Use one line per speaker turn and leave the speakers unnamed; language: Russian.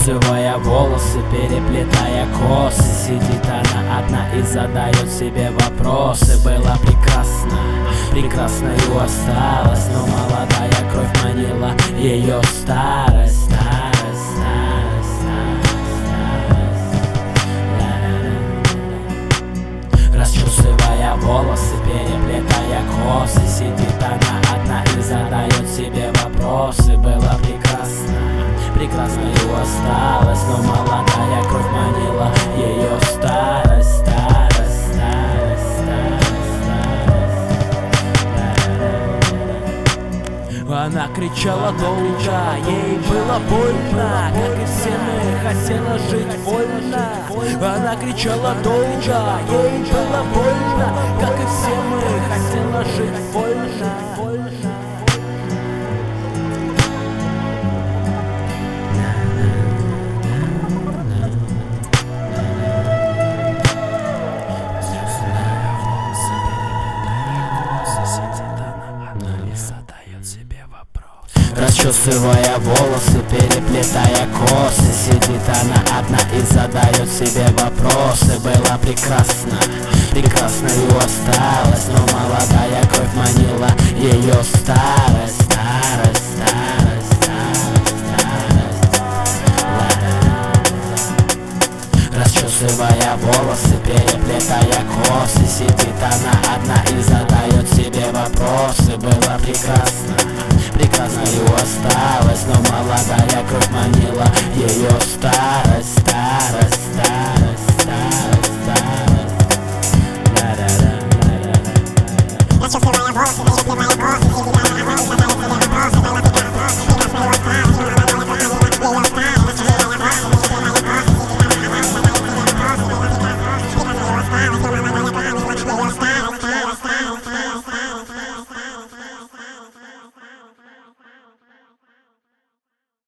Расчесывая волосы, переплетая косы, сидит она одна и задает себе вопросы. Было прекрасно, прекрасною осталась, но молодая кровь манила ее старость, старость, старость, старость. Расчесывая волосы, переплетая косы, сидит она одна и задает себе вопросы. Было прекрасно, прекрасною осталась, но молодая кровь манила ее старость, старость, старость, старость, старость. Она кричала долго, ей было больно, как и все мы, хотела жить вольно. Она кричала долго, ей было больно, как и все мы, хотела жить вольно, вольно. Расчесывая волосы, переплетая косы, сидит она одна и задает себе вопросы. Было прекрасно, прекрасною осталась, но молодая кровь манила ее старость, старость, старость, старость, старость. Расчесывая волосы, переплетая косы, сидит она одна и задает себе вопросы. Было прекрасно, прекрасною осталась, но молодая кровь манила ее старость.